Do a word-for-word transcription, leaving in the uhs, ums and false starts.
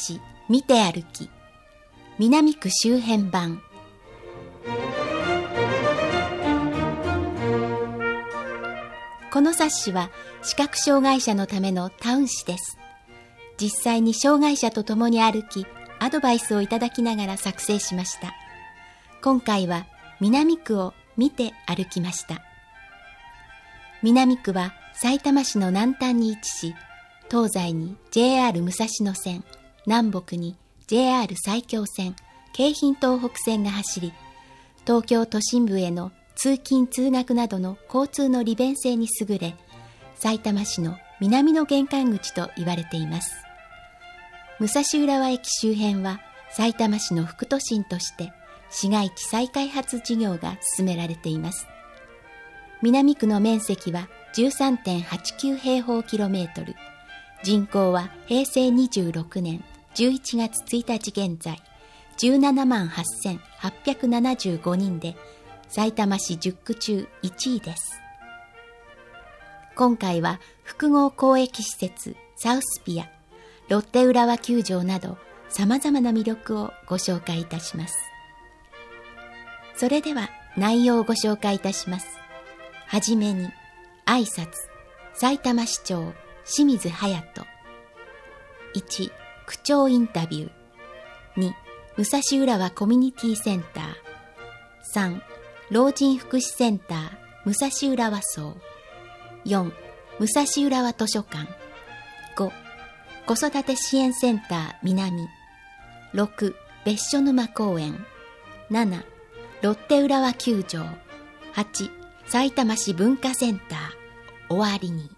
子見て歩き南区周辺版。この冊子は視覚障害者のためのタウン誌です。実際に障害者と共に歩きアドバイスをいただきながら作成しました。今回は南区を見て歩きました。南区はさいたま市の南端に位置し、東西に ジェイアール 武蔵野線、南北に ジェイアール 埼京線、京浜東北線が走り、東京都心部への通勤通学などの交通の利便性に優れ、さいたま市の南の玄関口と言われています。武蔵浦和駅周辺はさいたま市の副都心として市街地再開発事業が進められています。南区の面積は じゅうさんてんはちきゅう 平方キロメートル、人口は平成にじゅうろくねんじゅういちがつついたち現在じゅうななまんはっせんはっぴゃくななじゅうごにんで、さいたま市じゅっく中いちいです。今回は複合公益施設サウスピア、ロッテ浦和球場など様々な魅力をご紹介いたします。それでは内容をご紹介いたします。はじめに挨拶、さいたま市長清水隼人。いち、区長インタビュー。に、武蔵浦和コミュニティセンター。さん、老人福祉センター武蔵浦和荘。よん、武蔵浦和図書館。ご、子育て支援センター南。ろく、別所沼公園。なな、ロッテ浦和球場。はち、さいたま市文化センター。終わりに。